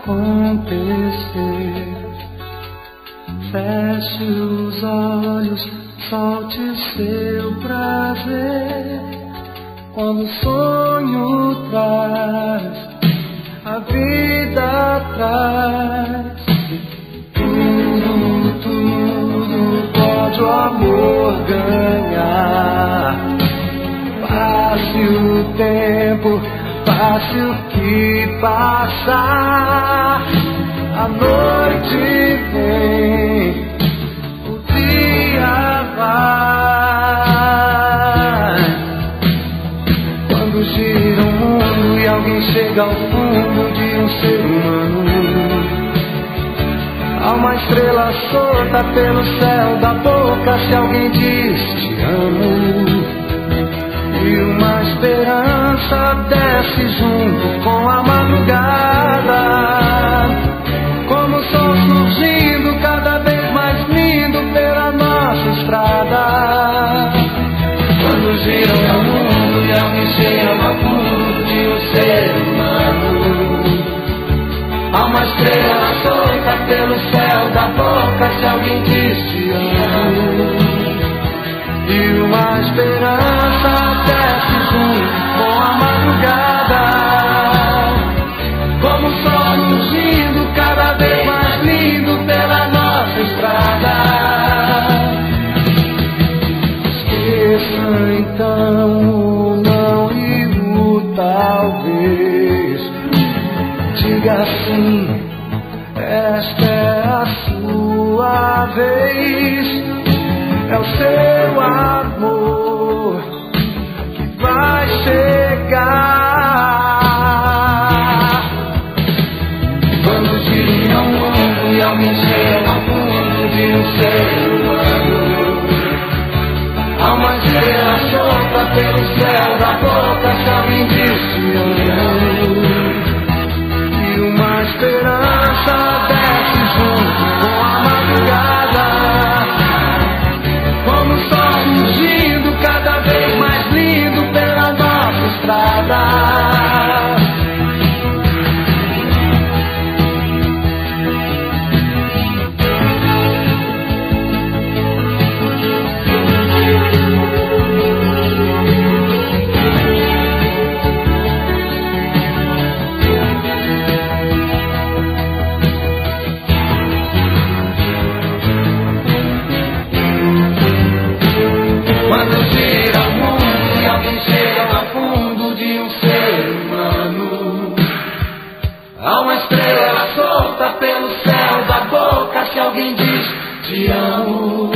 acontecer. Feche os olhos, solte seu prazer. Quando o sonho traz, a vida traz. Tudo pode o amor ganhar. Passe o tempo, passe o que passar. A noite vem, o dia vai. Quando gira o mundo e alguém chega ao fundo de um ser humano, há uma estrela solta pelo céu da boca se alguém diz te amo. E uma esperança desce junto com a madrugada, como o sol surgindo cada vez mais lindo pela nossa estrada. Quando gira o mundo e alguém chega ao fundo de um ser humano, há uma estrela solta pelo céu da boca se alguém diz te amo. E uma esperança desce junto com a madrugada, como o sol surgindo cada vez mais lindo pela nossa estrada. Esqueça então o não e o talvez. Diga sim, esta é a sua vez. É o seu amor que vai chegar. Quando gira o mundo e alguém chega ao fundo de um ser humano, há uma estrela solta pelo céu da boca se alguém diz te amo. E uma esperança desce junto com a madrugada, como o sol surgindo cada vez mais lindo pela nossa estrada. Quando gira o mundo e alguém chega ao fundo de um ser humano, há uma estrela solta pelo céu da boca se alguém diz te amo.